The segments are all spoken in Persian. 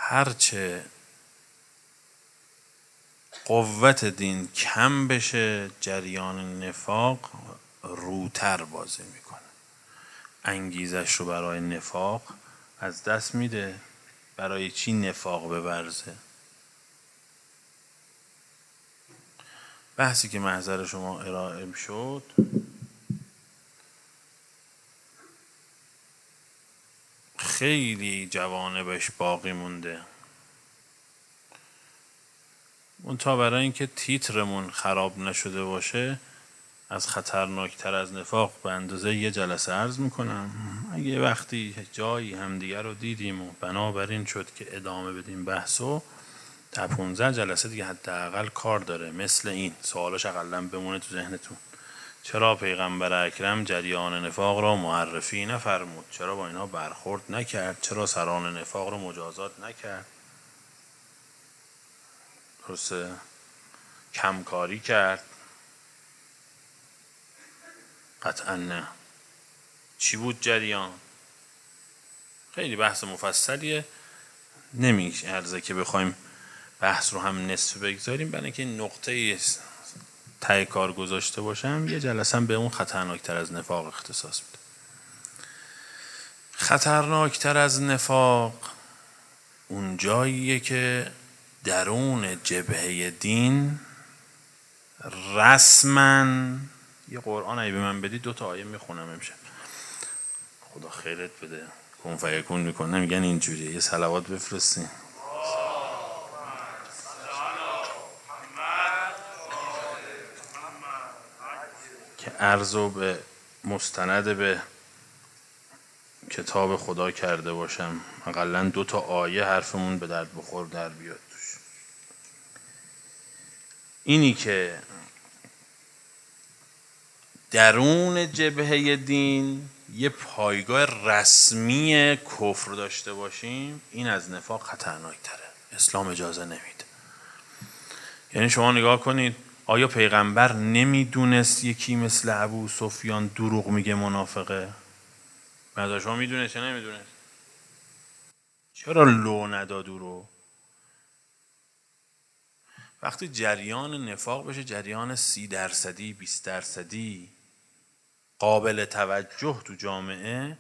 هرچه قوت دین کم بشه جریان نفاق روتر بازی میکنه، انگیزش رو برای نفاق از دست میده. برای چی نفاق بورزه؟ بحثی که محضر شما ارائه شد خیلی جوانبش باقی مونده. اون تا برای اینکه تیترمون خراب نشده باشه از خطرناکتر از نفاق به اندازه یه جلسه عرض میکنم. اگه وقتی جایی همدیگه رو دیدیم و بنابراین شد که ادامه بدیم بحثو، تا 15 جلسه دیگه حداقل کار داره. مثل این سوالاش اقلا بمونه تو ذهنتون. چرا پیغمبر اکرم جریان نفاق را معرفی نفرمود؟ چرا با اینها برخورد نکرد؟ چرا سران نفاق را مجازات نکرد؟ درسته؟ کمکاری کرد؟ قطعا نه. چی بود جریان؟ خیلی بحث مفصلیه، نمیشه عرضه که بخوایم بحث رو هم نصف بگذاریم. برای اینکه این نقطه ته کار گذاشته باشم یه جلسه به اون خطرناکتر از نفاق اختصاص بده. خطرناکتر از نفاق اون جاییه که درون جبهه دین رسما، یه قرآن اگه به من بدی 2 آیه میخونم امشب، خدا خیرت بده، کن فیکون میکنه، میگن اینجوریه. یه صلوات بفرستین که عرضو به مستند به کتاب خدا کرده باشم، اقلا 2 آیه حرفمون به درد بخور در بیاد توش. اینی که درون جبهه دین یه پایگاه رسمی کفر داشته باشیم، این از نفاق خطرناک تره. اسلام اجازه نمیده. یعنی شما نگاه کنید، آیا پیغمبر نمیدونست یکی مثل ابو سفیان دروغ میگه منافقه؟ بعد شما میدونست یا نمیدونست؟ چرا لو نداد رو؟ وقتی جریان نفاق بشه جریان 30%، 20% قابل توجه تو جامعه،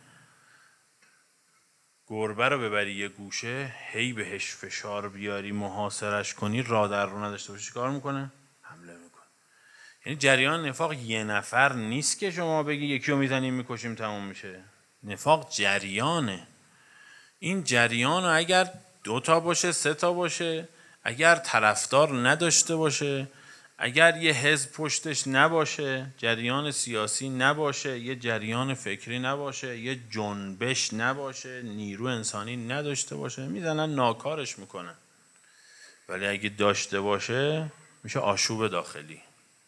گربه رو ببری یه گوشه، هی بهش فشار بیاری، محاصرش کنی، راه در رو نداشته باشی، کار میکنه؟ حمله میکنه. یعنی جریان نفاق یه نفر نیست که شما بگی یکی رو میزنیم میکشیم تموم میشه. نفاق جریانه. این جریان رو اگر 2 باشه، 3 باشه، اگر طرفدار نداشته باشه، اگر یه حزب پشتش نباشه، جریان سیاسی نباشه، یه جریان فکری نباشه، یه جنبش نباشه، نیرو انسانی نداشته باشه، میزنن ناکارش میکنن. ولی اگه داشته باشه میشه آشوب داخلی.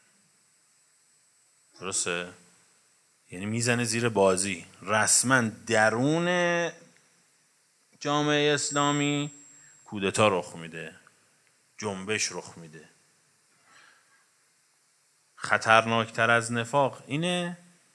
درسته؟ یعنی میزنه زیر بازی. رسما درون جامعه اسلامی کودتا رخ میده، جنبش رخ میده. خطرناکتر از نفاق اینه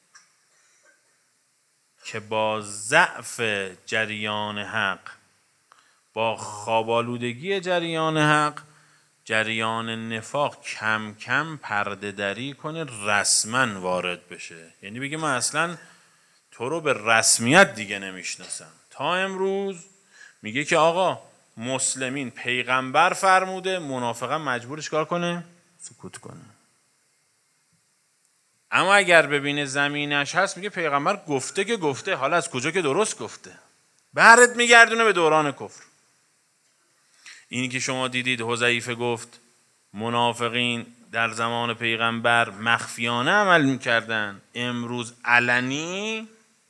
که با ضعف جریان حق، با خوابالودگی جریان حق، جریان نفاق کم کم پرده دری کنه، رسما وارد بشه. یعنی بگه من اصلا تو رو به رسمیت دیگه نمیشناسم. تا امروز میگه که آقا مسلمین پیغمبر فرموده، منافقا مجبورش کار کنه؟ سکوت کنه. اما اگر ببینه زمینش هست میگه پیغمبر گفته که گفته، حالا از کجا که درست گفته، بعدت میگردونه به دوران کفر. اینی که شما دیدید حذیفه گفت منافقین در زمان پیغمبر مخفیانه عمل میکردن، امروز علنی،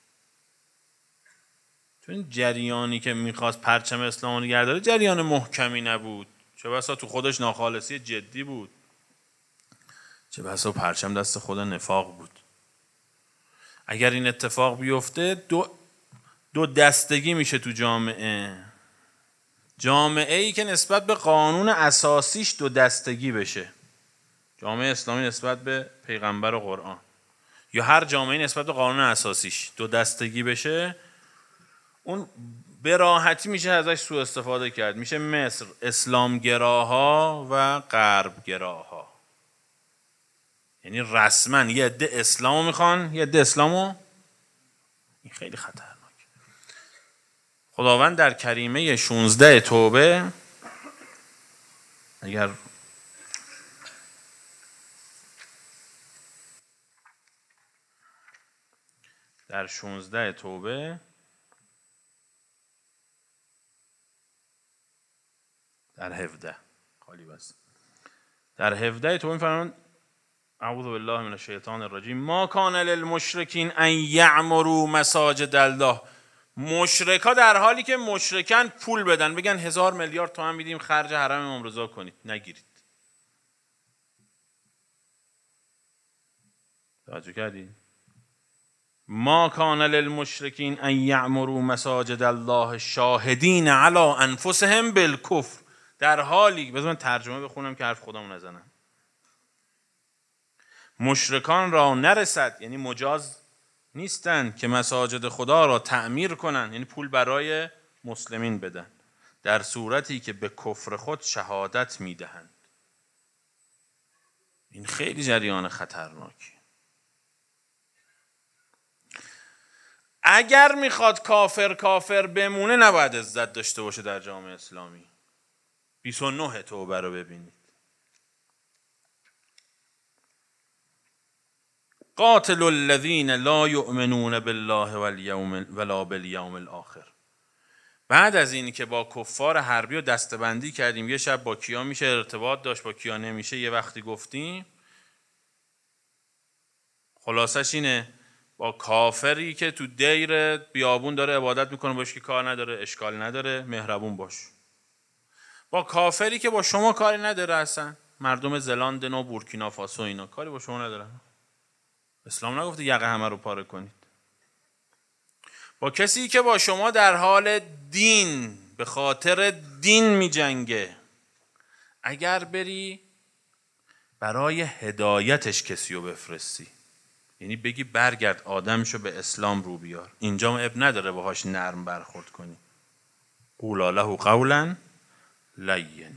چون جریانی که میخواست پرچم اسلام رو نگه داره جریان محکمی نبود، چه بسا تو خودش ناخالصی جدی بود، چه بسا پرچم دست خود نفاق بود. اگر این اتفاق بیفته دو دستگی میشه تو جامعه. جامعه ای که نسبت به قانون اساسیش 2 دستگی بشه، جامعه اسلامی نسبت به پیغمبر و قرآن، یا هر جامعه نسبت به قانون اساسیش 2 دستگی بشه، اون به راحتی میشه ازش سوء استفاده کرد. میشه مصر اسلامگراها و غربگراها. یعنی رسما یه عده اسلامو میخوان، یه عده اسلامو. این خیلی خطرناک. خداوند در کریمه 16 توبه، اگر در 16 توبه در 17 خالی بس، در 17 توبه میفرمان اعوذ بالله من الشیطان الرجیم ما کان للمشرکین ان یعمروا مساجد الله. مشرکا در حالی که مشرکن پول بدن، بگن 1000 میلیارد تومان میدیم خرج حرم امام رضا کنید، نگیرید. توجه کردید؟ ما کان للمشرکین ان یعمروا مساجد الله شاهدین علی انفسهم بالکفر. در حالی، بذار من ترجمه بخونم که حرف خودمو نزنم. مشرکان را نرسد، یعنی مجاز نیستند که مساجد خدا را تعمیر کنند، یعنی پول برای مسلمین بدن، در صورتی که به کفر خود شهادت میدهند. این خیلی جریان خطرناکی. اگر میخواد کافر بمونه نباید عزت داشته باشه در جامعه اسلامی. 29 توبه رو ببینید. قاتل الذین لا یؤمنون بالله ولا بالیوم الاخر. بعد از اینی که با کفار حربی رو دستبندی کردیم، یه شب با کیا میشه ارتباط داشت، با کیا نمیشه، یه وقتی گفتیم، خلاصش اینه با کافری که تو دیر بیابون داره عبادت میکنه باش که کار نداره، اشکال نداره، مهربون باش. با کافری که با شما کاری نداره، اصلا مردم زلاندن و بورکینافاسو اینا کاری با شما نداره، اسلام نگفته یقه همه رو پاره کنید. با کسی که با شما در حال دین، به خاطر دین می جنگه، اگر بری برای هدایتش کسی رو بفرستی، یعنی بگی برگرد آدمشو به اسلام رو بیار، اینجا اب نداره باهاش نرم برخورد کنی. قولا له قولا لینا.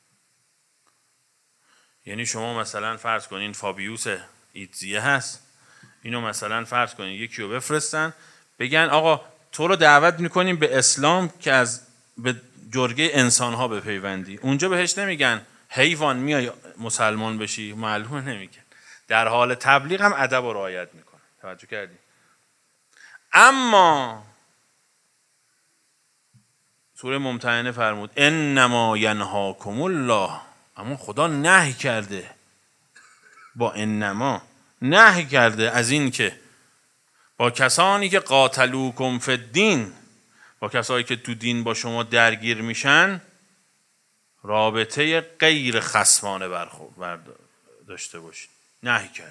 یعنی شما مثلا فرض کنین فابیوس ایتزیه هست، اینو مثلا فرض کنین یکی رو بفرستن بگن آقا تو رو دعوت میکنیم به اسلام که از به جرگه انسان ها بپیوندی. اونجا بهش نمیگن حیوان میای مسلمان بشی، معلومه نمیگن. در حال تبلیغ هم ادب و رعایت میکنه. توجه کردی؟ اما سوره ممتحنه فرمود انما ینهاکم الله، اما خدا نهی کرده، با انما نهی کرده از این که با کسانی که قاتلوکم فی الدین، با کسانی که تو دین با شما درگیر میشن، رابطه غیر خصمانه داشته باشید. نهی کرده.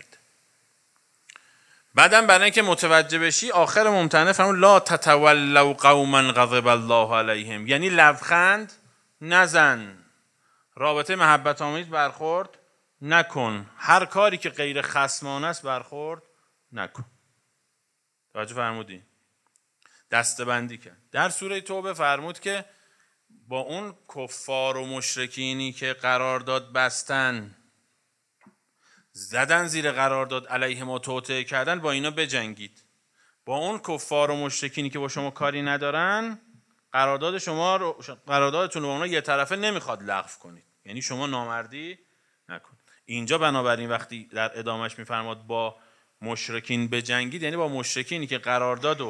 بعدم برای اینکه متوجه بشی آخر ممتحنه فرمود لا تتولوا قوما غضب الله علیهم، یعنی لبخند نزن، رابطه محبت آمیز برخورد نکن، هر کاری که غیر خصمانه است برخورد نکن. توجه فرمودی؟ دستبندی کرد. در سوره توبه فرمود که با اون کفار و مشرکینی که قرارداد بستن، زدن زیر قرارداد، علیه ما توطئه کردن، با اینا بجنگید. با اون کفار و مشرکینی که با شما کاری ندارن، قراردادتون رو با اونا یه طرفه نمیخواد لغو کنید، یعنی شما نامردی نکن. اینجا بنابراین وقتی در ادامش میفرماد با مشرکین بجنگید، یعنی با مشرکینی که قراردادو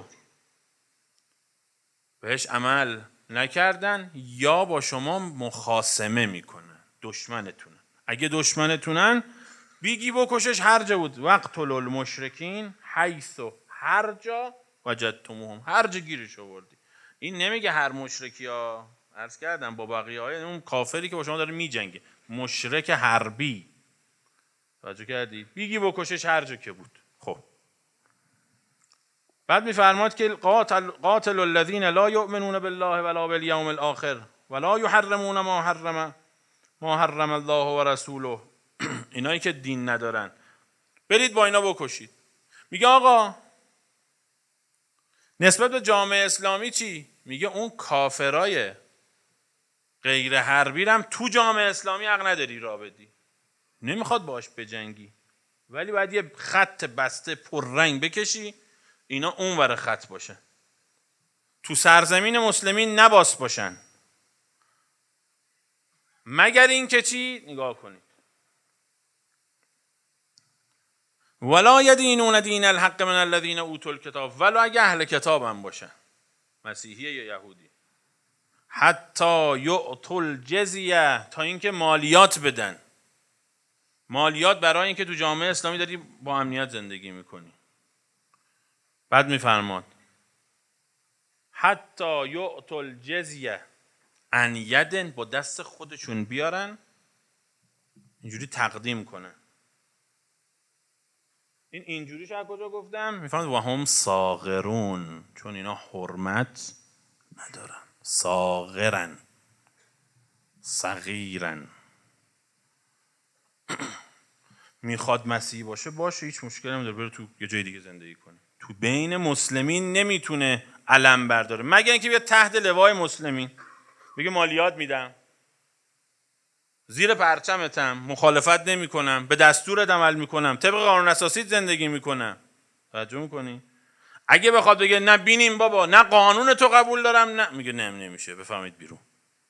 بهش عمل نکردن یا با شما مخاصمه میکنن، دشمنتونن. اگه دشمنتونن بیگی بکشش هر جا بود. وقتل المشرکین حیث هر جا وجدتموهم، هر جا گیرش آوردی. این نمیگه هر مشرکی ها، عرض کردم با بقیه های اون کافری که با شما داره میجنگه، مشرک حربی. توجه کردی؟ بیگی بکشش هر جا که بود. خب بعد میفرماد که قاتل الذین لا یؤمنون بالله ولا بالیوم الاخر ولا یحرمون ما حرم الله و رسوله. اینایی که دین ندارن برید با اینا بکشید. میگه آقا نسبت به جامعه اسلامی چی؟ میگه اون کافرای غیر حربی هم تو جامعه اسلامی حق نداری را بدی. نمیخواد باش بجنگی، ولی باید یه خط بسته پررنگ بکشی اینا اون ور خط باشه، تو سرزمین مسلمین نباس باشن. مگر این که چی؟ نگاه کنید، ولا یدینون دین الحق من الذین اوتوا الکتاب، ولا اگه اهل کتاب هم باشن، مسیحی یا یهودی، حتی یعطوا الجزیه، تا اینکه مالیات بدن. مالیات برای اینکه تو جامعه اسلامی داری با امنیت زندگی میکنی. بعد میفرماد حتی یعطوا الجزیه عن ید، با دست خودشون بیارن اینجوری تقدیم کنن. این اینجوریش از کجا گفتم؟ میفرماد و هم صاغرون، چون اینا حرمت ندارن. صاغرن، صغیرن. میخواد مسیحی باشه باشه، هیچ مشکلی نداره، بره تو یه جای دیگه زندگی کنه. تو بین مسلمین نمیتونه علم برداره، مگر اینکه بیاد تحت لوای مسلمین بگه مالیات میدم، زیر پرچمتم، مخالفت نمی کنم، به دستورت عمل میکنم، طبق قانون اساسی زندگی میکنم. توجه میکنی؟ اگه بخواد بگه نه بینیم بابا نه قانون تو قبول دارم، نه، میگه نه نمیشه، بفهمید بیرون.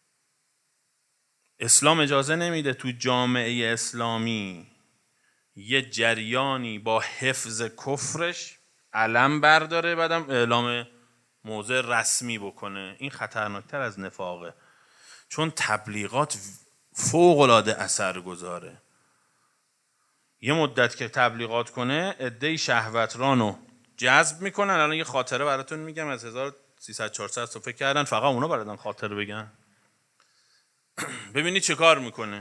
اسلام اجازه نمیده تو جامعه اسلامی یه جریانی با حفظ کفرش علم برداره بعدم اعلام موضع رسمی بکنه. این خطرناکتر از نفاقه، چون تبلیغات فوق‌العاده اثر گذاره. یه مدت که تبلیغات کنه عده‌ای شهوترانو جذب میکنن. الان یه خاطره براتون میگم از 1300 400 تا فکر کردن فقط اونا براتون خاطره بگن. ببینید چه کار میکنه.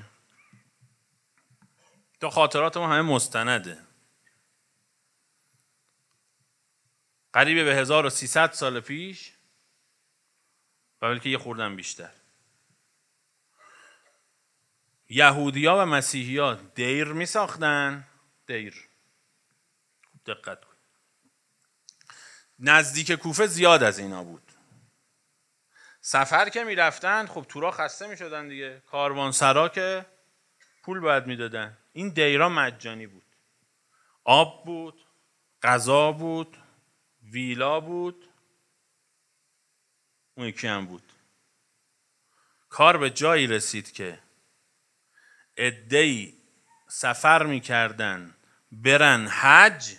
تا خاطرات ما همه مستنده. قریب به 1300 سال پیش، بلکه یه خوردن بیشتر، یهودی‌ها و مسیحی‌ها دیر می ساختن. دیر، دقت کن، نزدیک کوفه زیاد از اینا بود. سفر که می رفتن خب تورا خسته می شدن دیگه، کاروانسرا که پول باید می دادن. این دیرا مجانی بود، آب بود، غذا بود، ویلا بود، اون یکی هم بود. کار به جایی رسید که عده‌ای سفر میکردن برن حج.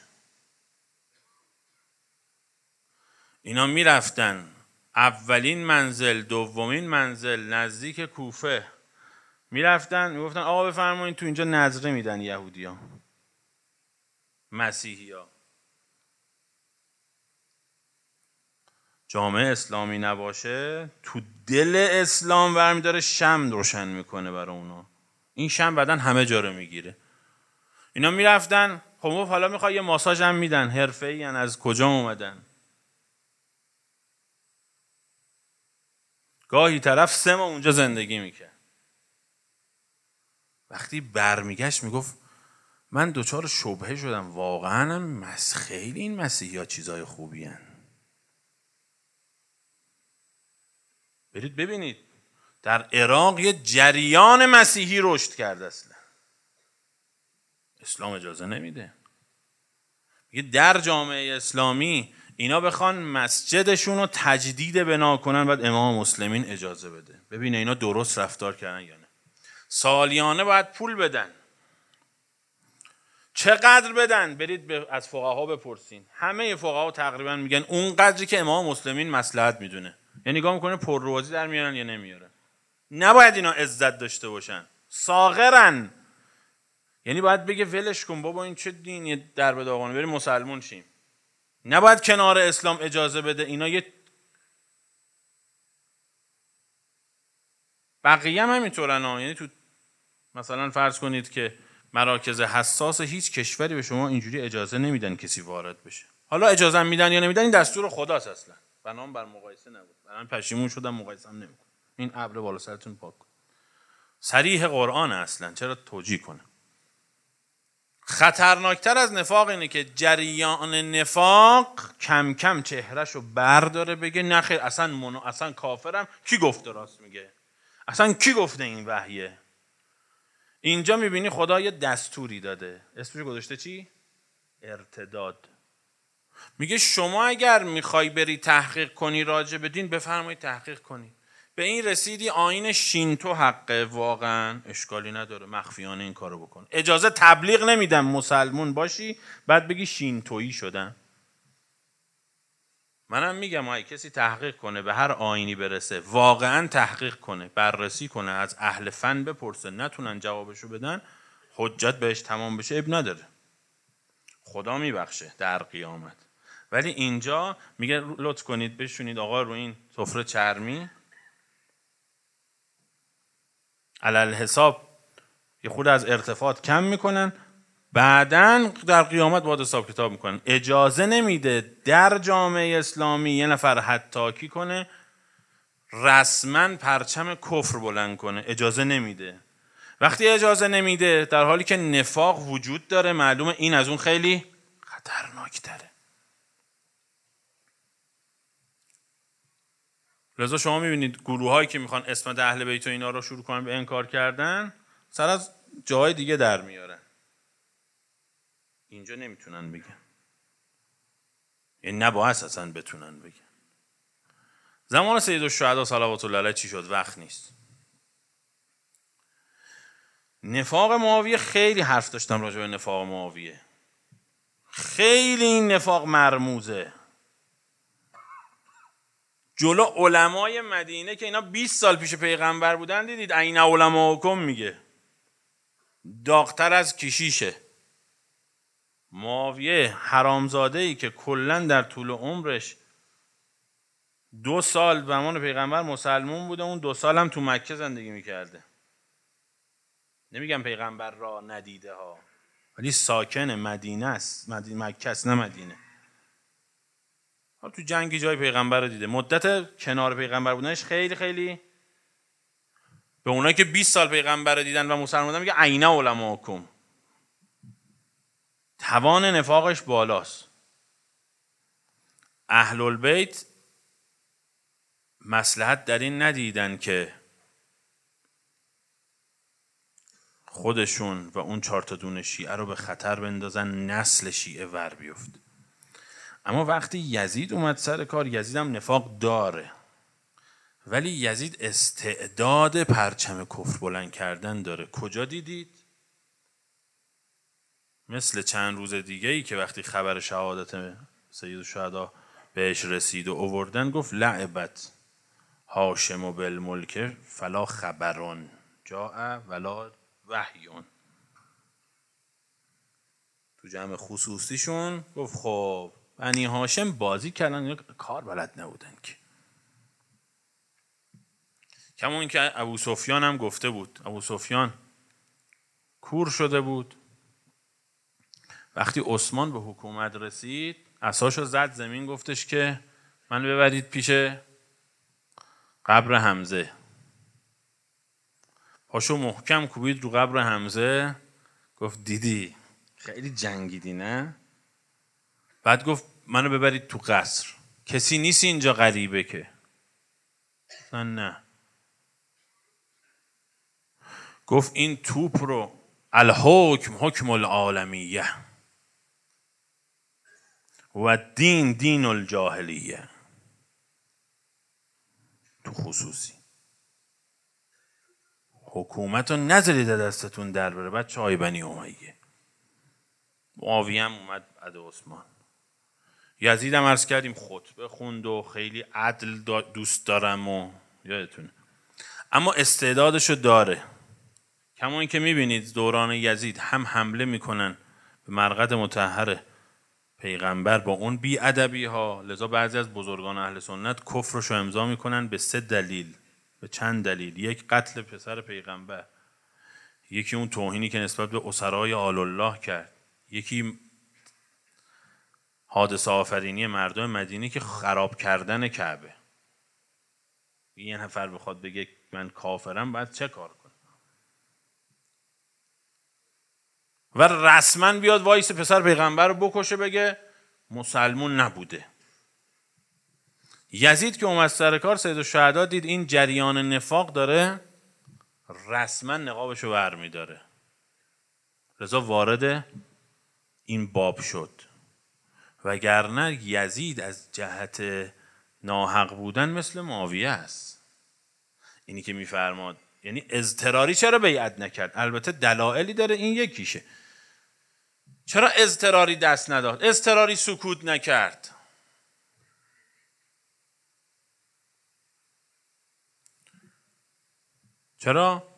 اینا میرفتن اولین منزل دومین منزل نزدیک کوفه، میرفتن میگفتن آقا بفرمایید تو اینجا نذره میدن یهودی‌ها مسیحی‌ها. جامعه اسلامی نباشه تو دل اسلام برمیداره شمع روشن میکنه برای اونا. این شمع بعدن همه جا رو میگیره. اینا میرفتن خب حالا میخوای یه ماساژ هم میدن، حرفه‌ای ان، از کجا اومدن؟ گاهی طرف 3 ماه اونجا زندگی میکرد. وقتی برمیگشت میگفت من دوچار شبهه شدم، واقعا هم خیلی این مسیحی ها چیزای خوبی هن. برید ببینید در عراق یه جریان مسیحی رشد کرد. اصلا اسلام اجازه نمیده. یه در جامعه اسلامی اینا بخوان مسجدشون رو تجدید بنا کنن بعد امام مسلمین اجازه بده. ببینه اینا درست رفتار کردن یا نه. سالیانه باید پول بدن. چقدر بدن؟ برید از فقها بپرسین. همه فقها تقریبا میگن اون قدری که امام مسلمین مصلحت میدونه. یعنی نگاه میکنه پرروازی در میارن یا نمیارن. نباید اینا عزت داشته باشن، صاغرن. یعنی باید بگه ولش کن بابا این چه دینیه در به داغانه، بریم مسلمون شیم. نباید کنار اسلام اجازه بده. اینا یه بقیه هم همینطورن ها. یعنی تو مثلا فرض کنید که مراکز حساس هیچ کشوری به شما اینجوری اجازه نمیدن کسی وارد بشه. حالا اجازه میدن یا نمیدن این دستور خداست، اصلا بنام بر مقایسه نبود. من پشیمون شدم مقایسه هم نمیکنم. این ابر بالا سرتون پاک کن. صریح قرآن اصلا چرا توجیه کنه؟ خطرناکتر از نفاق اینه که جریان نفاق کم کم چهرهشو برداره بگه نه خیر اصلا کافرم. کی گفته راست میگه؟ اصلا کی گفته این وحیه؟ اینجا میبینی خدا یه دستوری داده، اسمش گذاشته چی؟ ارتداد. میگه شما اگر میخوای بری تحقیق کنی راجع به دین، بفرمایید تحقیق کنی. به این رسیدی آیین شینتو حقه، واقعا اشکالی نداره، مخفیانه این کارو بکن. اجازه تبلیغ نمیدم مسلمون باشی بعد بگی شینتویی شدن. منم میگم اگه کسی تحقیق کنه به هر آیینی برسه، واقعا تحقیق کنه، بررسی کنه، از اهل فن بپرسه، نتونن جوابشو بدن، حجت بهش تمام بشه، اب نداره، خدا میبخشه در قیامت. ولی اینجا میگه لطف کنید بشونید آقا رو این سفره چرمی، علل حساب یه خود از ارتفاعات کم میکنن، بعدن در قیامت باید حساب کتاب میکنن. اجازه نمیده در جامعه اسلامی یه نفر حتاکی کنه، رسما پرچم کفر بلند کنه، اجازه نمیده. وقتی اجازه نمیده در حالی که نفاق وجود داره، معلومه این از اون خیلی خطرناک تره. لذا شما میبینید گروه هایی که میخوان اسمت اهل بیت و اینا رو شروع کنن به انکار کردن، سر از جاهای دیگه در میارن، اینجا نمیتونن بگن، یعنی نباید اصلا بتونن بگن. زمان سید الشهدا صلوات الله علیه چی شد؟ وقت نیست. نفاق معاویه، خیلی حرف داشتم راجع به نفاق معاویه، خیلی این نفاق مرموزه. جلو علمای مدینه که اینا 20 سال پیش پیغمبر بودن، دیدید عین علماءکم میگه، داغتر از کشیشه. معاویه حرامزاده ای که کلن در طول عمرش 2 سال زمان پیغمبر مسلمون بوده، اون 2 سال هم تو مکه زندگی میکرده. نمیگم پیغمبر را ندیده ها، ولی ساکن مدینه است، مکه است نه مدینه. تو جنگی جای پیغمبر رو دیده، مدت کنار پیغمبر بودنش خیلی خیلی. به اونایی که 20 سال پیغمبر رو دیدن و مسلمان بودن میگه عین علماءکم. توان نفاقش بالاست. اهل البیت مصلحت در این ندیدن که خودشون و اون 4 تا دونه شیعه رو به خطر بندازن، نسل شیعه ور بیفت. اما وقتی یزید اومد سر کار، یزید هم نفاق داره، ولی یزید استعداد پرچم کفر بلند کردن داره. کجا دیدید؟ مثل چند روز دیگه ای که وقتی خبر شهادت سید الشهدا بهش رسید و اووردن، گفت لعبت هاشم بالملک فلا خبرون جاء ولا وحیون. تو جمع خصوصیشون گفت خب بنی هاشم بازی کردن، کار بلد نبودن که. کما این که ابو سفیان هم گفته بود، ابو سفیان کور شده بود، وقتی عثمان به حکومت رسید عصاشو زد زمین، گفتش که من ببرید پیش قبر حمزه. پاشو محکم کوبید رو قبر حمزه، گفت دیدی خیلی جنگیدی نه؟ بعد گفت منو ببرید تو قصر، کسی نیست اینجا غریبه که. نه. گفت این توپ رو الحکم حکم العالمیه و دین دین الجاهلیه. تو خصوصی حکومت رو نذارید دستتون در بره. بچه های بنی امیه. معاویه هم اومد بعد عثمان. یزید هم عرض کردیم خطبه خوند و خیلی عدل دوست دارم و یادتونه، اما استعدادشو داره. کما این که میبینید دوران یزید هم حمله میکنن به مرقد مطهر پیغمبر با اون بی ادبی ها، لذا بعضی از بزرگان اهل سنت کفرشو امضا میکنن به 3 دلیل، به چند دلیل. یک، قتل پسر پیغمبر، یکی اون توهینی که نسبت به اسرای آل الله کرد، یکی حادثه آفرینی مردم مدینه که خراب کردن کعبه. یه نفر بخواد بگه من کافرم، باید چه کار کنه؟ و رسما بیاد وایس پسر پیغمبر رو بکشه، بگه مسلمون نبوده. یزید که اومد سر کار، سید الشهدا دید این جریان نفاق داره، رسما نقابش رو برمی‌داره، لذا وارد این باب شد. وگرنه یزید از جهت ناحق بودن مثل معاویه است. اینی که میفرماد یعنی اضطراری چرا بیعت نکرد؟ البته دلایلی داره، این یکیشه. چرا اضطراری دست نداد؟ اضطراری سکوت نکرد؟ چرا؟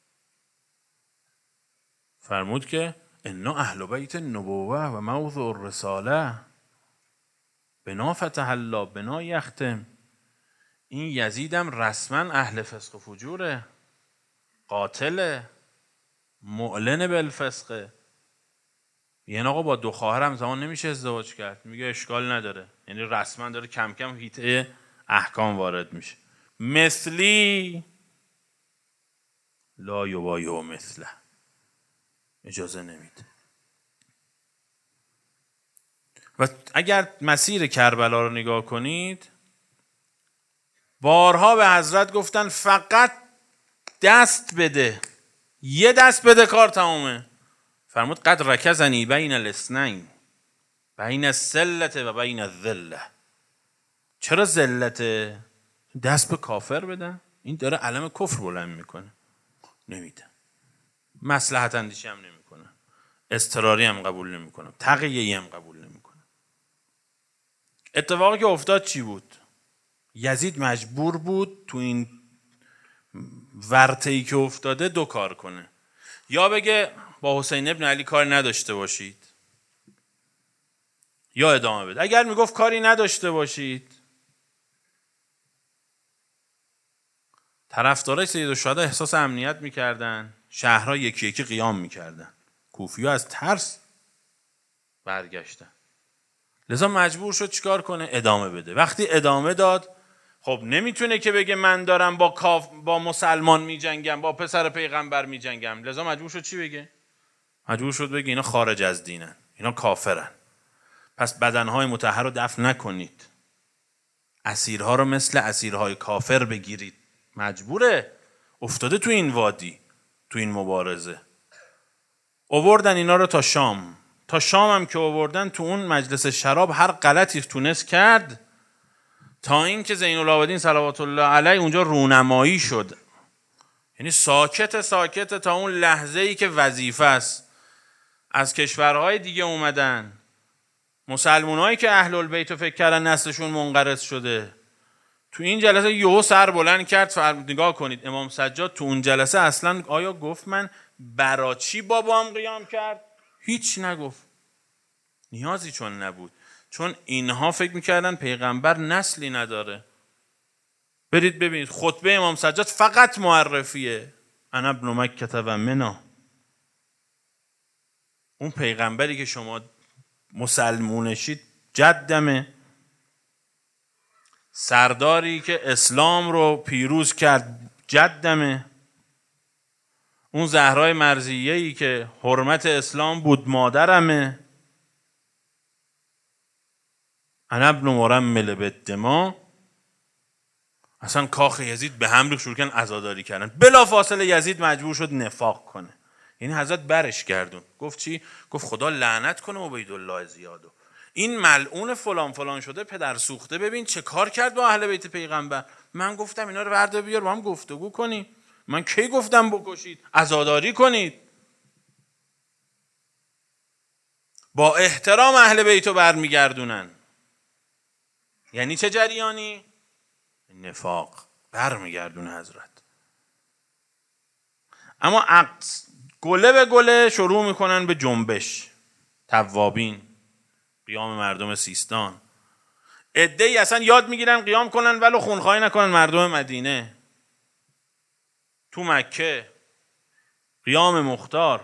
فرمود که انا اهل بیت النبوه و موضع الرساله بنا فتح الله بنا یختم. این یزیدم رسما اهل فسق و فجوره، قاتله، معلن بالفسقه. یعنی آقا با دو خواهر همزمان نمیشه ازدواج کرد. میگه اشکال نداره، یعنی رسما داره کم کم هیته احکام وارد میشه. مثلی لا یبایع مثله، اجازه نمیده. و اگر مسیر کربلا رو نگاه کنید، بارها به حضرت گفتن فقط دست بده، یه دست بده کار تمومه. فرمود قد رکزنی بین الاثنین، بین السلت و بین الذله. چرا ذلته؟ دست به کافر بدن؟ این داره علم کفر بلند میکنه، نمیده. مصلحت اندیشی هم نمیکنه، اضطراری هم قبول نمیکنه، تقیه‌ای هم قبول نمیکنه. اتفاقی که افتاد چی بود؟ یزید مجبور بود تو این ورطه‌ای که افتاده دو کار کنه. یا بگه با حسین ابن علی کار نداشته باشید، یا ادامه بده. اگر میگفت کاری نداشته باشید، طرفدارای سید الشهدا احساس امنیت میکردن، شهرها یکی یکی قیام میکردن، کوفی‌ها از ترس برگشتن. لذا مجبور شد چیکار کنه؟ ادامه بده. وقتی ادامه داد، خب نمیتونه که بگه من دارم با مسلمان میجنگم، با پسر پیغمبر میجنگم. لذا مجبور شد چی بگه؟ مجبور شد بگه اینا خارج از دینن، اینا کافرن، پس بدنهای مطهر رو دفن نکنید، اسیرها رو مثل اسیرهای کافر بگیرید. مجبوره، افتاده تو این وادی، تو این مبارزه. آوردن اینا رو تا شام. تا شام هم که آوردن، تو اون مجلس شراب هر غلطی تونست کرد تا این که زین العابدین صلوات الله علیه اونجا رونمایی شد. یعنی ساکت تا اون لحظه‌ای که وظیفه است. از کشورهای دیگه اومدن مسلمانایی که اهل البیت فکر کردن نسلشون منقرض شده. تو این جلسه یهو سر بلند کرد. نگاه کنید امام سجاد تو اون جلسه اصلا آیا گفت من برا چی بابام قیام کرد؟ هیچ نگفت، نیازی چون نبود. چون اینها فکر میکردن پیغمبر نسلی نداره. برید ببینید خطبه امام سجاد فقط معرفیه. انا ابن مکه و منا. اون پیغمبری که شما مسلمونشید جدمه، سرداری که اسلام رو پیروز کرد جدمه، اون زهرای مرضیه‌ای که حرمت اسلام بود مادرمه. انا ابن مرمل بالدماء. اصلا کاخ یزید به هم ریخت، شروع کردن عزاداری کردن. بلا فاصله یزید مجبور شد نفاق کنه. یعنی حضرت برش گردون. گفت چی؟ گفت خدا لعنت کنه عبیدالله زیادو، این ملعون فلان فلان شده پدر سوخته، ببین چه کار کرد با اهل بیت پیغمبر. من گفتم اینا رو ورده بیار با هم گفتگو کنیم. من کی گفتم بکشید، عزاداری کنید؟ با احترام اهل بیتو برمیگردونن. یعنی چه جریانی؟ نفاق برمیگردونه حضرت. اما گله به گله شروع میکنن به جنبش. توابین، قیام مردم سیستان. عده‌ای اصلا یاد میگیرن قیام کنن ولو خونخواهی نکنن مردم مدینه. تو مکه قیام مختار.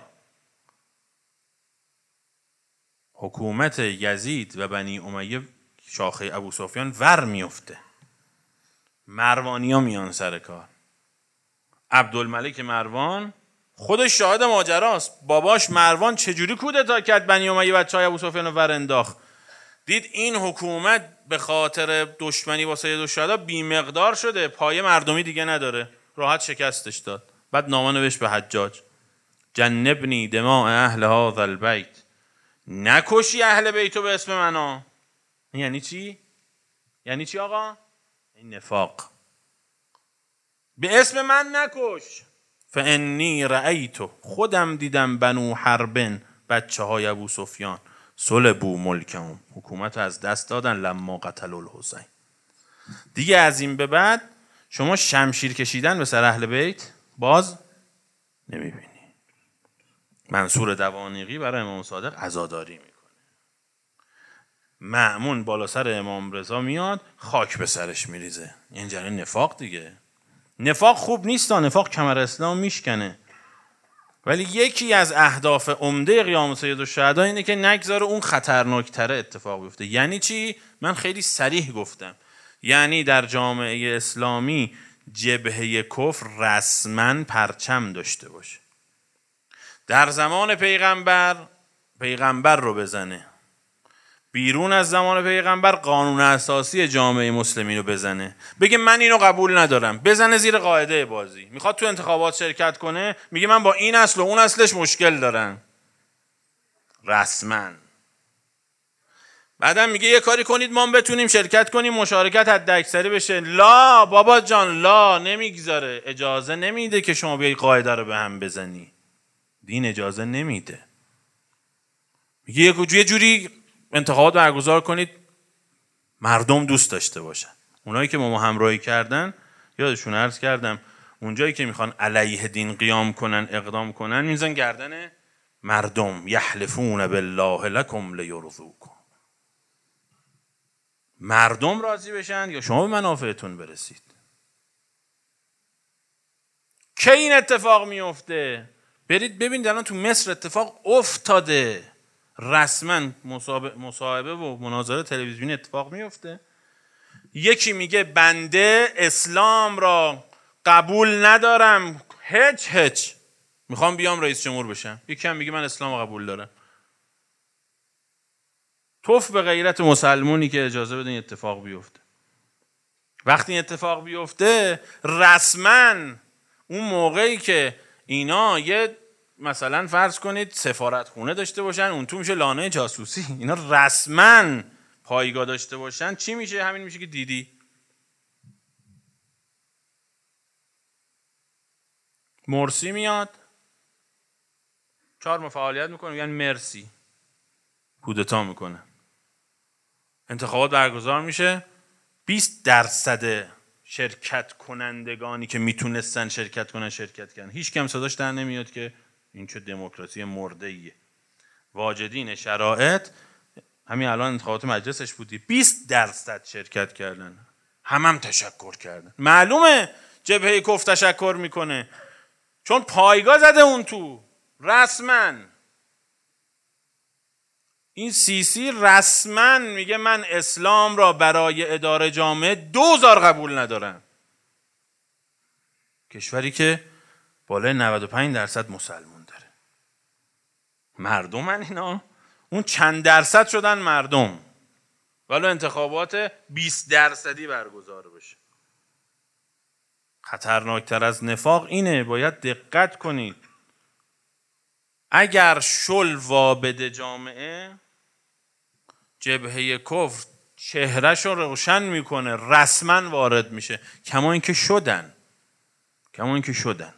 حکومت یزید و بنی امیه شاخه ابو سفیان ور میفته. مروانی ها میان سر کار. عبدالملک مروان خودش شاهد ماجراست. باباش مروان چجوری کودتا کرد بنی امیه بچهای ابو سفیان رو ور انداخت. دید این حکومت به خاطر دشمنی با سید الشهدا بی مقدار شده، پایه مردمی دیگه نداره، راحت شکستش داد. بعد نامه نوشت به حجاج جنبنی دماء اهل هذا البیت، نکشی اهل بیتو به اسم منا. یعنی چی؟ یعنی چی آقا؟ این نفاق. به اسم من نکش. فانی رأیتو، خودم دیدم بنو حربن، بچه های ابو سفیان صلبوا ملکهم، حکومت از دست دادن لما قتل الحسین. دیگه از این به بعد شما شمشیر کشیدن به سر اهل بیت باز نمیبینی. منصور دوانیقی برای امام صادق عزاداری میکنه. مأمون بالا سر امام رضا میاد خاک به سرش میریزه. این جریان نفاق دیگه. نفاق خوب نیست، نفاق کمر اسلام میشکنه. ولی یکی از اهداف عمده قیام سید الشهدا اینه که نگذاره اون خطرناکتره اتفاق بیفته. یعنی چی؟ من خیلی صریح گفتم. یعنی در جامعه اسلامی جبهه کفر رسما پرچم داشته باشه. در زمان پیغمبر رو بزنه. بیرون از زمان پیغمبر قانون اساسی جامعه مسلمین رو بزنه. بگه من اینو قبول ندارم. بزنه زیر قاعده بازی. میخواد تو انتخابات شرکت کنه، میگه من با این اصل و اون اصلش مشکل دارم. رسما. بعدم میگه یه کاری کنید ما بتونیم شرکت کنیم، مشارکت حداکثری بشه. لا بابا جان، لا، نمیگذاره. اجازه نمیده که شما بیای قاعده رو به هم بزنی. دین اجازه نمیده. میگه یه جوری انتخابات برگزار کنید مردم دوست داشته باشن. اونایی که ما همراهی کردن، یادشون عرض کردم، اونجایی که میخوان علیه دین قیام کنن، اقدام کنن، میزن گردن مردم. یحلفون بالله لکم لیرضوکم. مردم راضی بشن یا شما به منافعتون برسید. کی این اتفاق میفته؟ برید ببینید الان تو مصر اتفاق افتاده. رسما مصاحبه و مناظره تلویزیونی اتفاق میفته. یکی میگه بنده اسلام را قبول ندارم، هیچ میخوام بیام رئیس جمهور بشم. یکی هم میگه من اسلام را قبول دارم. توف به غیرت مسلمونی که اجازه بده این اتفاق بیفته. وقتی این اتفاق بیفته رسما اون موقعی که اینا یه مثلا فرض کنید سفارت خونه داشته باشن، اون تو میشه لانه جاسوسی، اینا رسما پایگاه داشته باشن، چی میشه؟ همین میشه که دیدی مرسی میاد 4 ماه فعالیت میکنه، میگن مرسی، کودتا میکنه، انتخابات برگزار میشه، 20% شرکت کنندگانی که میتونستن شرکت کنن شرکت کردن. هیچ کم صداش در نمیاد که این چه دموکراسی مرده ایه. واجدین شرایط همین الان انتخابات مجلسش بودی، 20% شرکت کردن، هم تشکر کردن. معلومه جبهه کف تشکر میکنه چون پایگاه زده اون تو. رسما این سیسی رسما میگه من اسلام را برای اداره جامعه 2000 قبول ندارم. کشوری که بالای 95% مسلمون داره. مردمن اینا، اون چند درصد شدن مردم، ولی انتخابات 20% برگزار بشه. خطرناکتر از نفاق اینه، باید دقت کنید. اگر شل وابد جامعه، جبهه کفر چهرهش رو روشن میکنه، رسما وارد میشه. کما اینکه شدن.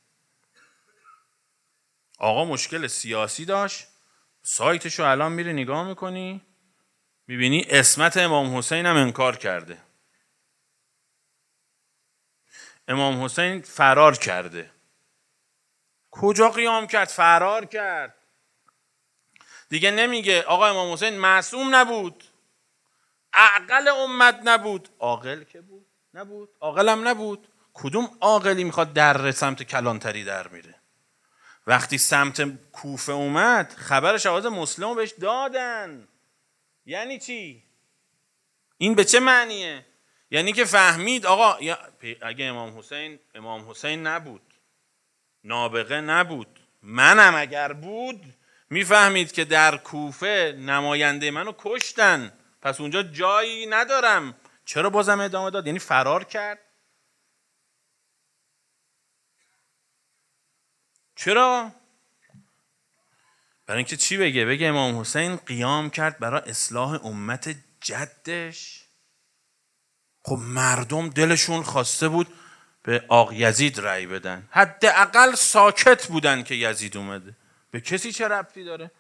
آقا مشکل سیاسی داشت، سایتشو الان میری نگاه میکنی میبینی عصمت امام حسین هم انکار کرده. امام حسین فرار کرده. کجا قیام کرد؟ فرار کرد. دیگه نمیگه آقا امام حسین معصوم نبود، عاقل امت نبود. عاقل که بود؟ نبود. عاقلم نبود. کدوم عاقلی میخواد در سمت کلانتری در میره؟ وقتی سمت کوفه اومد خبر شواهد مسلم بهش دادن. یعنی چی؟ این به چه معنیه؟ یعنی که فهمید آقا اگه امام حسین نبود، نابغه نبود. منم اگر بود میفهمید که در کوفه نماینده منو کشتن، پس اونجا جایی ندارم. چرا بازم ادامه داد؟ یعنی فرار کرد. چرا؟ برای اینکه چی بگه امام حسین قیام کرد برای اصلاح امت جدش. خب مردم دلشون خواسته بود به آق یزید رأی بدن، حداقل ساکت بودن که یزید اومده. به کسی چه ربطی داره؟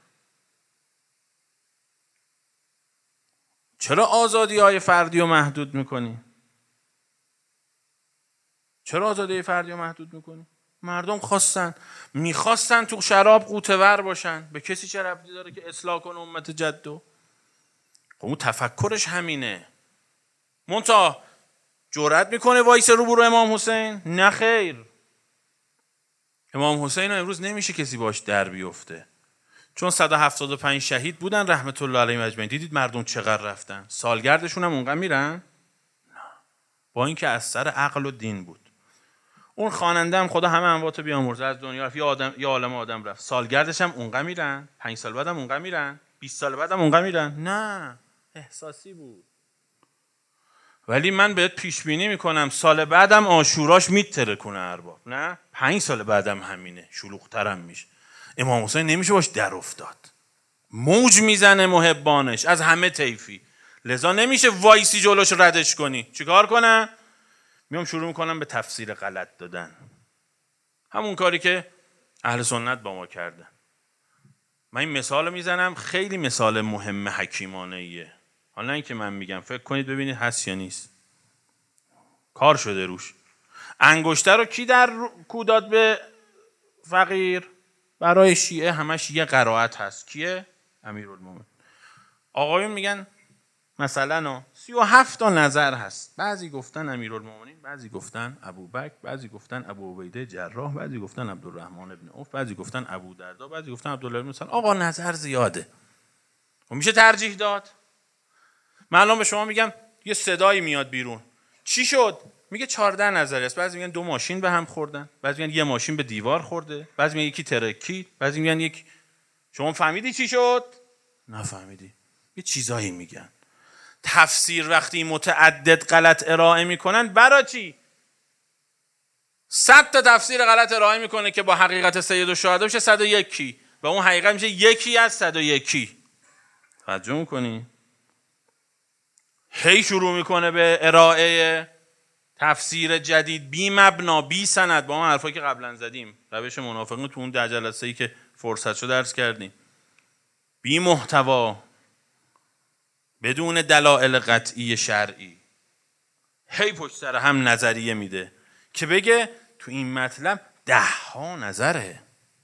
چرا آزادی های فردی رو محدود میکنی؟ چرا آزادی فردی رو محدود میکنی؟ مردم میخواستن تو شراب قوطه‌ور باشن. به کسی چه ربطی داره که اصلاح کنه امت جدو؟ خب اون تفکرش همینه. منتها جرأت میکنه وایس روبرو امام حسین؟ نه خیر. امام حسین امروز نمیشه کسی باش در بیفته، چون 175 شهید بودن رحمت الله علیهم اجمعین. دیدید مردم چقدر رفتن؟ سالگردشون هم اونقدر میرن؟ نه. با اینکه از سر عقل و دین بود. اون خواننده هم خدا همه امواتو بیامرزه از دنیا رفت، یا عالم آدم رفت، سالگردش هم اونقدر میرن؟ 5 سال بعدم اونقدر میرن؟ 20 سال بعدم اونقدر میرن؟ نه، احساسی بود. ولی من بهت پیش بینی میکنم سال بعدم عاشوراش میترکونه ارباب. نه، 5 سال بعدم همینه، شلوغ‌ترم میشه. امام حسین نمیشه باش در افتاد. موج میزنه محبانش از همه طیفی، لذا نمیشه وایسی جلوش ردش کنی. چیکار کنم؟ میام شروع میکنم به تفسیر غلط دادن، همون کاری که اهل سنت با ما کردن. من این مثال میزنم، خیلی مثال مهم حکیمانه ایه. حالا اینکه من میگم فکر کنید ببینید هست یا نیست. کار شده روش. انگشتر رو کی در کوداد به فقیر؟ برای شیعه همش یه قرائت هست. کیه؟ امیرالمومنین. آقایون میگن مثلا 37 تا نظر هست. بعضی گفتن امیرالمومنین، بعضی گفتن ابوبکر، بعضی گفتن ابو عبیده جراح، بعضی گفتن عبدالرحمن ابن عوف، بعضی گفتن ابودردا، بعضی گفتن عبدالله بن سلام. آقا نظر زیاده و میشه ترجیح داد. من الان به شما میگم یه صدایی میاد بیرون، چی شد؟ میگه 14 نظر است. بعضی میگن 2 ماشین به هم خوردن، بعضی میگن 1 ماشین به دیوار خورده، بعضی میگن یکی ترکید، بعضی میگن یک. شما فهمیدی چی شد؟ نفهمیدی. یه چیزایی میگن. تفسیر وقتی متعدد غلط ارائه میکنن، برای چی؟ 100 تا تفسیر غلط ارائه میکنه که با حقیقت سید الشهدا میشه 101 و اون حقیقت میشه 1 از 101. توجه میکنی؟ هی شروع میکنه به ارائه تفسیر جدید بی مبنا بی سند، با اون حرفایی که قبلا زدیم، روش منافقین تو اون 10 جلسه‌ای که فرصت شد درس کردیم، بی محتوا، بدون دلایل قطعی شرعی، هی پشت سر هم نظریه میده که بگه تو این مطلب 10 نظره.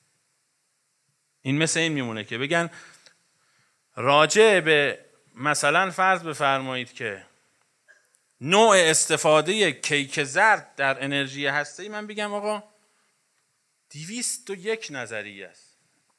این مثل این میمونه که بگن راجع به مثلا فرض بفرمایید که نوع استفاده کیک زرد در انرژی هسته‌ای، من بگم آقا 201 نظریه است،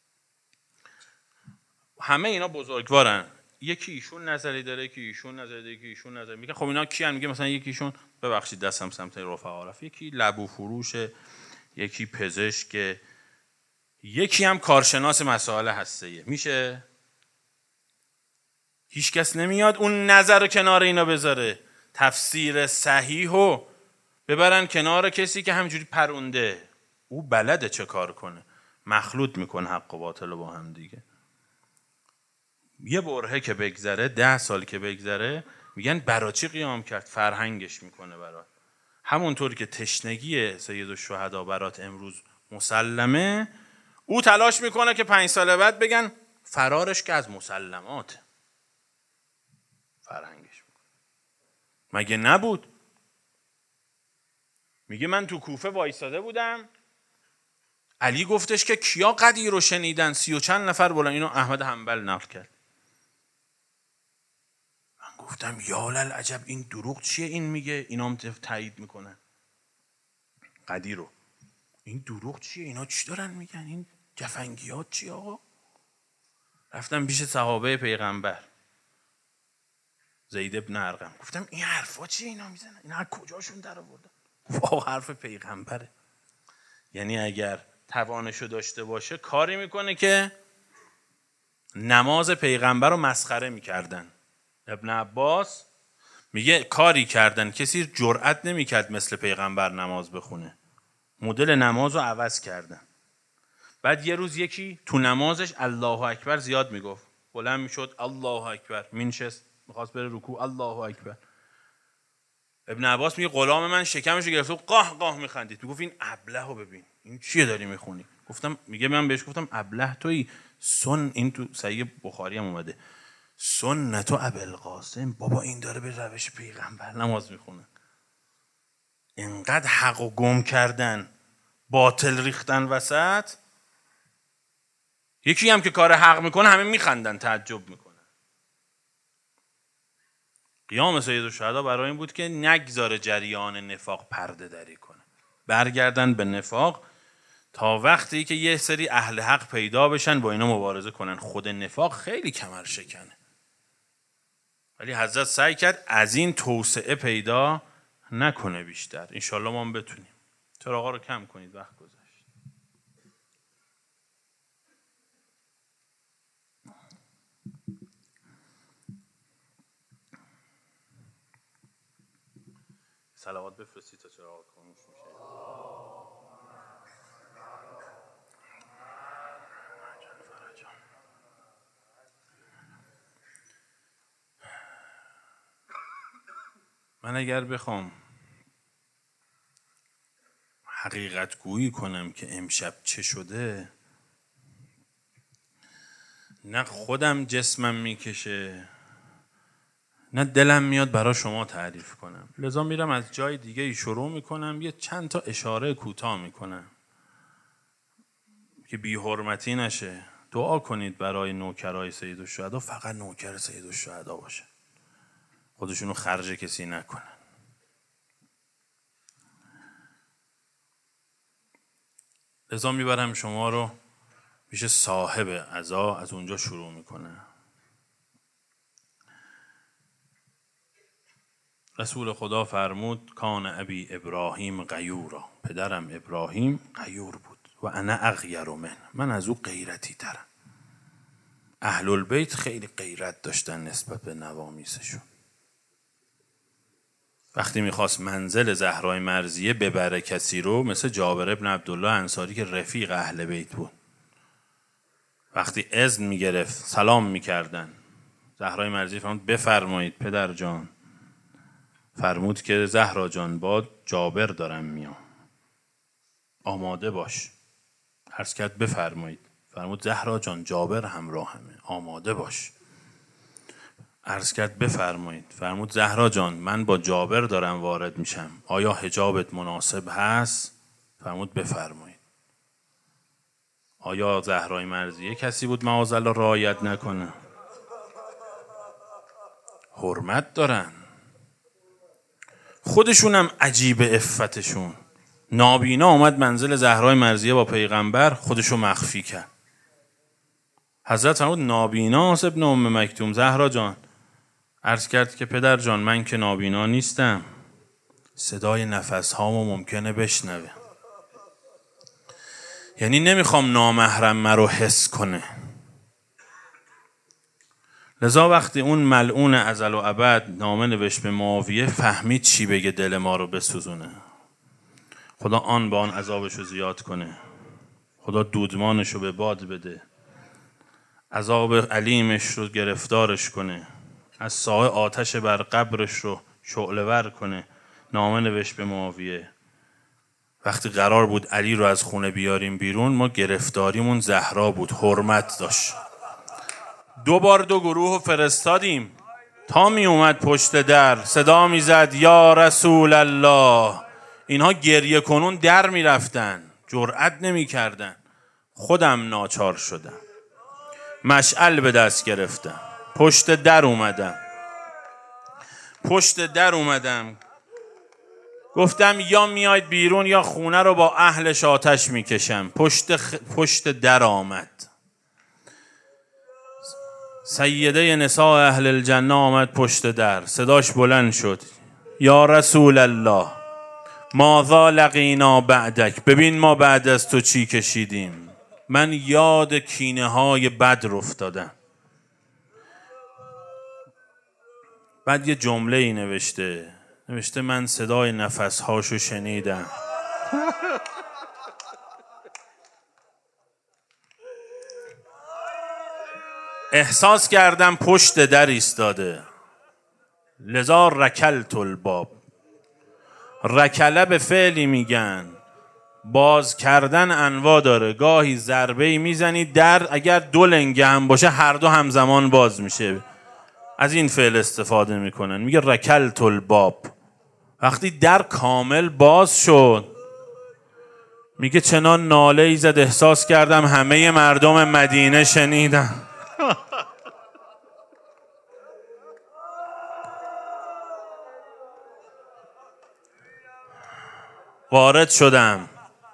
همه اینا بزرگوارن، یکی ایشون نظری داره، یکی ایشون نظری داره، یکی ایشون نظری. میگه خب اینا کیان؟ میگه مثلا یکیشون، ببخشید دستم سمت رفقا رفت، یکی لبو فروشه، یکی پزشک، یکی هم کارشناس مسائل هسته‌ایه. میشه؟ هیچ کس نمیاد اون نظر رو کنار اینا بذاره، تفسیر صحیحو ببرن کنار کسی که همینجوری پرونده، او بلده چه کار کنه، مخلوط میکنه حق و باطل با هم دیگه. یه برهه که بگذره، 10 سال که بگذره، میگن برا چی قیام کرد؟ فرهنگش میکنه برات. همونطور که تشنگی سید الشهدا برات امروز مسلمه، او تلاش میکنه که 5 سال بعد بگن فرارش که از مسلمات، فرهنگش میکنه. مگه نبود؟ میگه من تو کوفه وایساده بودم، علی گفتش که کیا قدیر رو شنیدن؟ 30 و چند نفر بلند. اینو احمد حنبل نقل کرد. من گفتم یا للعجب، این دروغ چیه این میگه؟ اینا هم تایید میکنن قدیر رو. این دروغ چیه؟ اینا چی دارن میگن؟ این جفنگیات چی آقا؟ رفتم پیش صحابه پیغمبر، زید ابن ارقم، گفتم این حرفا چیه اینا میزنن؟ اینا از کجاشون در آوردن؟ واو، حرف پیغمبره. یعنی اگر توانشو داشته باشه کاری میکنه که نماز پیغمبر رو مسخره میکردن. ابن عباس میگه کاری کردن کسی جرئت نمیکرد مثل پیغمبر نماز بخونه، مدل نماز رو عوض کردن. بعد یه روز یکی تو نمازش الله اکبر زیاد میگفت، بلند میشد الله اکبر، مینشست میخواست بره رکوع الله اکبر. ابن عباس میگه غلام من شکمشو گرفت و قاه قاه میخندید، میگفت این ابلهو ببین این چیه داری میخونی. میگه من بهش گفتم ابله تویی، این تو صحیح بخاری هم اومده سنت ابوالقاسم، بابا این داره به روش پیغمبر نماز میخونه. اینقدر حق و گم کردن، باطل ریختن وسط. یکی هم که کار حق میکنه همه میخندن، تعجب میکنن. قیام سیدالشهدا برای این بود که نگذاره جریان نفاق پرده دری کنه، برگردن به نفاق تا وقتی که یه سری اهل حق پیدا بشن با اینا مبارزه کنن. خود نفاق خیلی کمر شکنه، ولی حضرت سعی کرد از این توسعه پیدا نکنه بیشتر. انشالله ما هم بتونیم. چراغا رو کم کنید، وقت گذشت. صلوات بفرستید تا چراغ خاموش میشه. من اگر بخوام حقیقت گویی کنم که امشب چه شده، نه خودم جسمم میکشه نه دلم میاد برای شما تعریف کنم. لذا میرم از جای دیگه شروع میکنم، یه چند تا اشاره کوتاه میکنم که بی حرمتی نشه. دعا کنید برای نوکرای سیدالشهدا، فقط نوکر سیدالشهدا باشه، خودشونو خرج کسی نکنن. لذا میبرم شما رو پیش صاحب عزا، از اونجا شروع میکنه. رسول خدا فرمود کان ابی ابراهیم غیورا، پدرم ابراهیم غیور بود و انا اغیر من از او غیرتی ترم. اهل البیت خیلی غیرت داشتن نسبت به نوامیسشون. وقتی میخواست منزل زهرای مرضیه ببره کسی رو، مثل جابر ابن عبدالله انصاری که رفیق اهل بیت بود، وقتی اذن میگرفت سلام میکردن. زهرای مرضیه فرمود بفرمایید پدر جان. فرمود که زهرا جان با جابر دارم میام، آماده باش. عرض کرد بفرمایید. فرمود زهرا جان جابر همراهمه، آماده باش. عرض کرد بفرمایید. فرمود زهرا جان من با جابر دارم وارد میشم، آیا حجابت مناسب هست؟ فرمود بفرمایید. آیا زهرای مرضیه کسی بود معاذالله رعایت نکنه؟ حرمت دارن، خودشونم عجیب عفتشون. نابینا اومد منزل زهرای مرضیه با پیغمبر، خودشو مخفی کرد. حضرت فرمود نابیناست ابن ام مکتوم. زهرا جان عرض کرد که پدر جان من که نابینا نیستم، صدای نفس هامو ممکنه بشنوه، یعنی نمیخوام نامحرم مرا حس کنه. لذا وقتی اون ملعون ازل و ابد نامه نوشت به معاویه، فهمید چی بگه دل ما رو بسوزونه. خدا آن با آن عذابشو زیاد کنه، خدا دودمانشو به باد بده، عذاب علیمش رو گرفتارش کنه، از سایه آتش بر قبرش رو شعله ور کنه. نامه نوشت به معاویه. وقتی قرار بود علی رو از خونه بیاریم بیرون، ما گرفتاریمون زهرا بود، حرمت داشت. 2 بار 2 گروه رو فرستادیم تا می اومد پشت در صدا می زد یا رسول الله. اینها گریه کنون در می رفتن، جرأت نمی کردن. خودم ناچار شدم، مشعل به دست گرفتم، پشت در اومدم گفتم یا میاید بیرون یا خونه رو با اهلش آتش میکشم. پشت در آمد. سیده نساء اهل الجنه آمد پشت در، صداش بلند شد یا رسول الله. ماذا لقینا بعدک، ببین ما بعد از تو چی کشیدیم. من یاد کینه های بدر افتادم. بعد یه جمله ای نوشته من صدای نفس هاشو شنیدم. احساس کردم پشت در ایستاده، لذا رکلت الباب. رکله به فعلی میگن، باز کردن انواع داره. گاهی ضربه‌ای میزنی در اگر دو لنگه هم باشه هر دو همزمان باز میشه، از این فعل استفاده میکنن. میگه رکلت الباب، وقتی در کامل باز شد میگه چنان ناله ای زد احساس کردم همه مردم مدینه شنیدن. وارد شدم،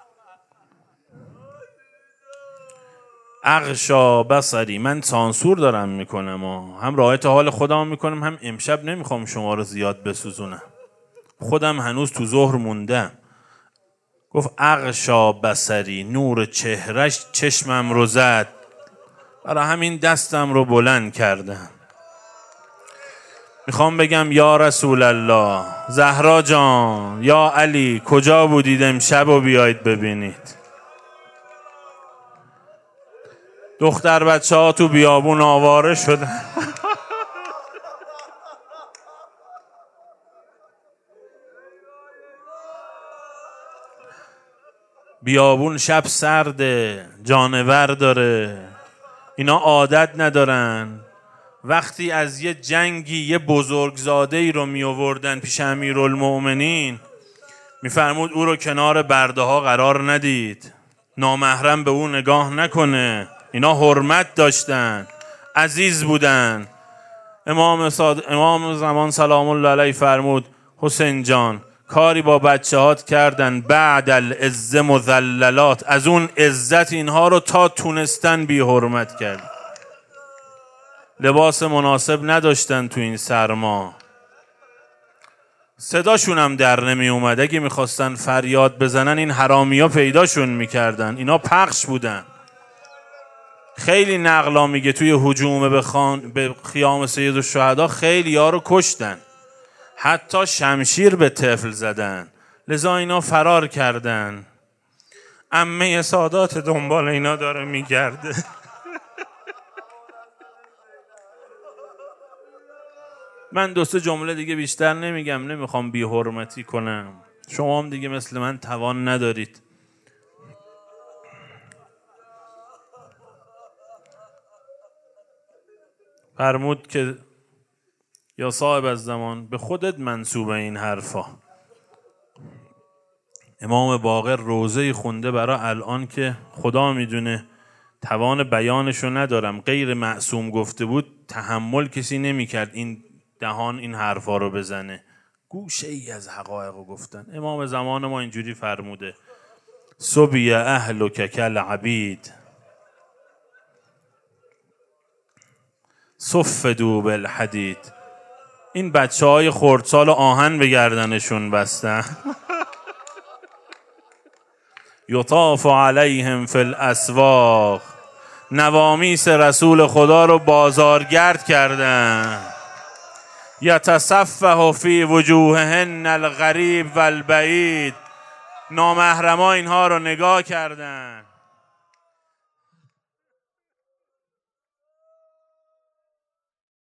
اغشا بصری. من سانسور دارم میکنم و هم رعایت حال خودم میکنم، هم امشب نمیخوام شما رو زیاد بسوزونم، خودم هنوز تو ظهر موندم. گفت اغشا بصری، نور چهرش چشمم رو زد، برای همین دستم رو بلند کردم. میخوام بگم یا رسول الله، زهرا جان، یا علی، کجا بودید امشب و بیایید ببینید. دختر بچه ها تو بیابون آواره شدن. بیابون شب سرده، جانور داره، اینا عادت ندارن. وقتی از یه جنگی یه بزرگزاده ای رو می آوردن پیش امیرالمؤمنین، میفرمود او رو کنار برده ها قرار ندید، نامحرم به او نگاه نکنه. اینا حرمت داشتن، عزیز بودن. امام زمان سلام الله علیه فرمود حسین جان، کاری با بچه هات کردن، بعد العز مذللات، از اون عزت اینها رو تا تونستن بی حرمت کرد. لباس مناسب نداشتن تو این سرما، صداشون هم در نمی اومد. اگه میخواستن فریاد بزنن این حرامی ها پیداشون میکردن. اینا پخش بودن. خیلی نقلا میگه توی هجوم به خیام سید الشهدا خیلی ها رو کشتن، حتی شمشیر به طفل زدن، لذا اینا فرار کردن. عمه سادات دنبال اینا داره میگرده. من دو سه جمله دیگه بیشتر نمیگم، نمیخوام بی حرمتی کنم. شما هم دیگه مثل من توان ندارید. فرمود که یا صاحب از زمان، به خودت منسوب این حرفا. امام باقر روزه خونده برای الان که خدا میدونه توان بیانشو ندارم. غیر معصوم گفته بود تحمل کسی نمیکرد این دهان این حرفا رو بزنه. گوشه ای از حقایقو گفتن. امام زمان ما اینجوری فرموده سبی اهلک کالعبید صفدوا بالحدید. این بچه های خردسال آهن به گردنشون بستن. یطاف علیهم فی الاسواق، نوامیس رسول خدا رو بازارگرد کردن. یتصفح فی وجوههن الغریب والبعید، نامحرما اینها رو نگاه کردن.